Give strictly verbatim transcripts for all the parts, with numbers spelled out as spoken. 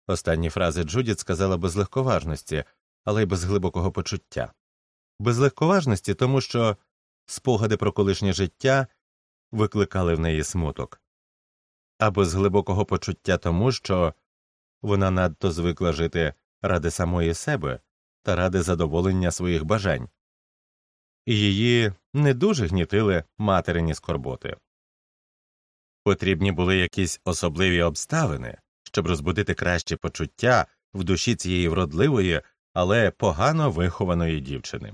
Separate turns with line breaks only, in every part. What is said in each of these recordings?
Останні фрази Джудіт сказала без легковажності, але й без глибокого почуття. Без легковажності, тому що спогади про колишнє життя викликали в неї смуток. А без глибокого почуття тому, що вона надто звикла жити ради самої себе та ради задоволення своїх бажань. І її не дуже гнітили материні скорботи. Потрібні були якісь особливі обставини, щоб розбудити кращі почуття в душі цієї вродливої, але погано вихованої дівчини.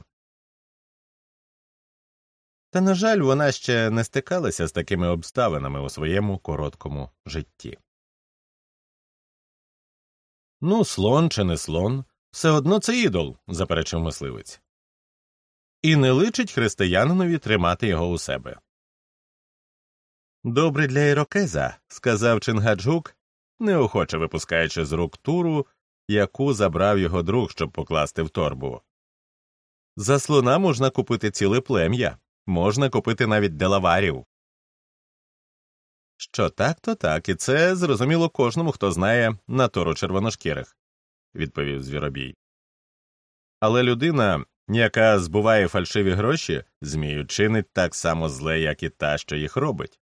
Та, на жаль, вона ще не стикалася з такими обставинами у своєму короткому житті. «Ну, слон чи не слон, все одно це ідол», – заперечив мисливець. «І не личить християнинові тримати його у себе». «Добре для ірокеза», – сказав Чингаджук, неохоче випускаючи з рук туру, яку забрав його друг, щоб покласти в торбу. «За слона можна купити ціле плем'я, можна купити навіть делаварів». «Що так, то так, і це зрозуміло кожному, хто знає натуру червоношкірих», – відповів Звіробій. «Але людина, яка збуває фальшиві гроші, змію, чинить так само зле, як і та, що їх робить».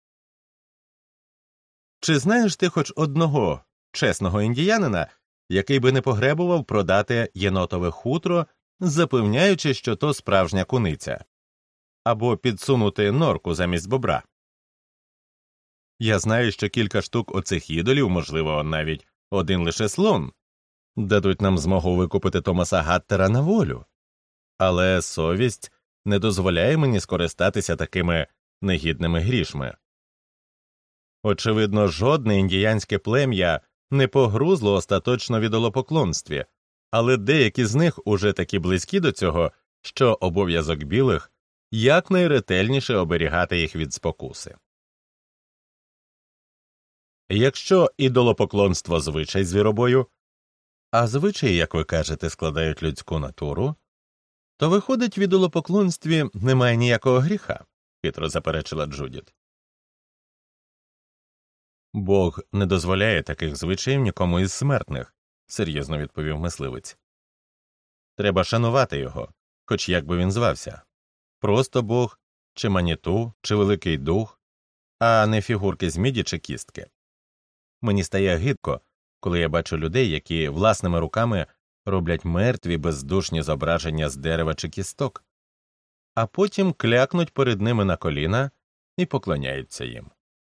«Чи знаєш ти хоч одного чесного індіянина, який би не погребував продати єнотове хутро, запевняючи, що то справжня куниця? Або підсунути норку замість бобра? Я знаю, що кілька штук оцих ідолів, можливо, навіть один лише слон, дадуть нам змогу викупити Томаса Гаттера на волю. Але совість не дозволяє мені скористатися такими негідними грішми. Очевидно, жодне індіянське плем'я не погрузло остаточно в ідолопоклонстві, але деякі з них уже такі близькі до цього, що обов'язок білих – якнайретельніше оберігати їх від спокуси. Якщо ідолопоклонство – звичай звіробою, а звичаї, як ви кажете, складають людську натуру, то, виходить, в ідолопоклонстві немає ніякого гріха, – хитро заперечила Джудіт. «Бог не дозволяє таких звичаїв нікому із смертних», – серйозно відповів мисливець. «Треба шанувати його, хоч як би він звався. Просто Бог, чи Маніту, чи Великий Дух, а не фігурки з міді чи кістки. Мені стає гидко, коли я бачу людей, які власними руками роблять мертві бездушні зображення з дерева чи кісток, а потім клякнуть перед ними на коліна і поклоняються їм».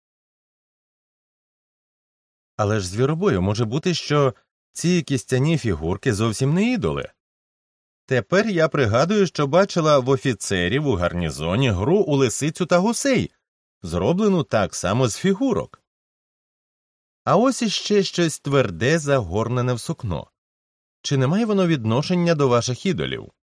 Але ж звіробою може бути, що ці кістяні фігурки зовсім не ідоли. Тепер я пригадую, що бачила в офіцерів у гарнізоні гру у лисицю та гусей, зроблену так само з фігурок. А ось іще щось тверде, загорнене в сукно. Чи не має воно відношення до ваших ідолів?